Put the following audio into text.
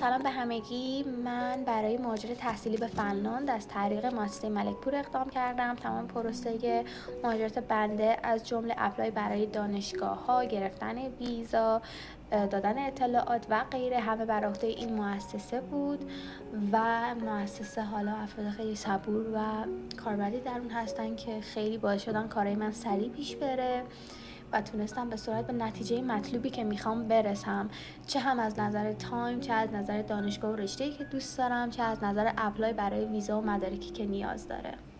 سلام به همگی. من برای مهاجرت تحصیلی به فنلاند از طریق مؤسسه ملکپور اقدام کردم. تمام پروسه مهاجرت بنده از جمله اپلای برای دانشگاه‌ها، گرفتن ویزا، دادن اطلاعات و غیره همه بر عهده این مؤسسه بود و مؤسسه حالا افراد خیلی صبور و کاربردی در اون هستن که خیلی باعث شدن کارهای من سریع پیش بره و تونستم به سرعت به نتیجه مطلوبی که میخوام برسم، چه هم از نظر تایم، چه از نظر دانشگاه و رشته‌ای که دوست دارم، چه از نظر اپلای برای ویزا و مدارکی که نیاز داره.